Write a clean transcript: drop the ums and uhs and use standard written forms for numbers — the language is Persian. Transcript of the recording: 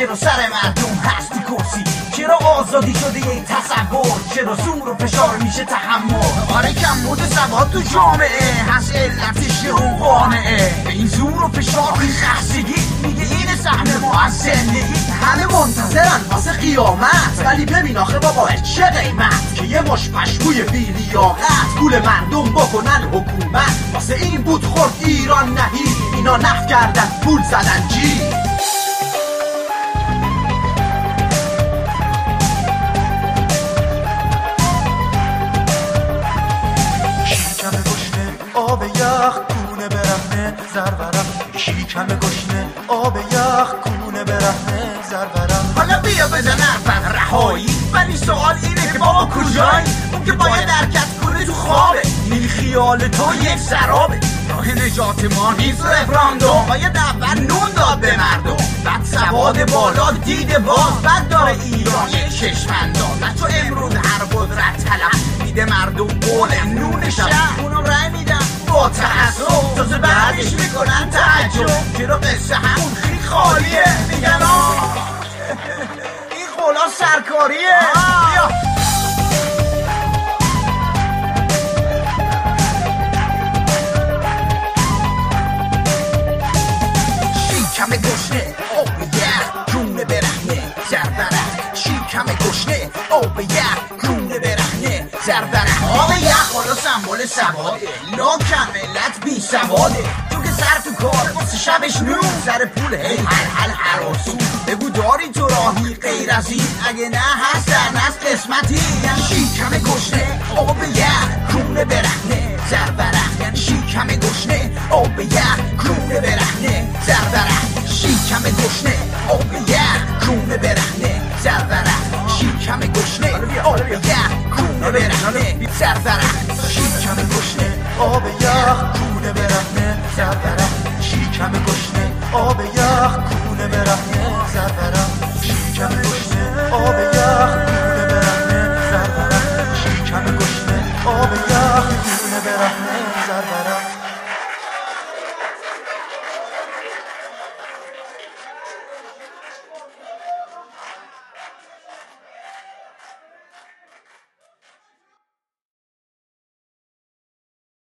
چرا سر مردم هست تو کرسی؟ چرا آزادی شده یک تصور؟ چرا زور و فشار میشه تحمل؟ آره کمبود سواد تو جامعه هست علتش اون قانعه. به این زور و فشار این خستگی میگه این سهم ما از زندگی. همه منتظرن واسه قیامت، ولی ببین آخه بابا چه قیمت که یه مش پشموی بی لیاقت پول مردم بکنن حکومت. واسه این بود خورد ایران نهی، اینا نفت کردن پول زدن جی. آب یخ کونه برهنه زرورم، شیکم گشنه آب یخ کونه برهنه زرورم. حالا بیا بزنم فقط رهایی، ولی سوال اینه که بابا کجایی؟ اون که باید درکت کنه تو خوابه، این خیال تو یک سرابه. راه نجات ما نیست رفراندوم، باید اول نون داد به مردم، بعد سواد بالا دید باز، بعد داره ایران یک کشمنداز. بچه امروز هر قدرت طلب میده مردم قول نون شب، اونم رای میدن با تعصب، تازه بعدش میکنن تعجب. چرا قصه همون خیلی خالیه؟ میگن این قولا سرکاریه. بیا شیکم گشنه آب یخ کونه برهنه زربرک، شیکم گشنه آب یخ کونه برهنه زربرک. آب یخ حالا سمبل سواده، لاکن ملت بی سواده، چون که سر تو کار واسه شبش نون، سر پول هی هل هراسون. بگو داری تو راهی غیر از این؟ اگه نه هست در نست قسمتی. یعنی شیکم گشنه آب یخ کونه برهنه زربرک، یعنی شیکم گشنه آب یخ کونه برهنه زربرک. شیکم گشنه آب یخ کونه برهنه زربرک، شیکم گشنه آب یخ کونه برهنه زربرک. شیکم گشنه آب یخ کونه برهنه زرورم، شیکم گشنه آب یخ کونه برهنه زرورم. شیکم گشنه آب یخ کونه برهنه زرورم، شیکم گشنه آب یخ کونه برهنه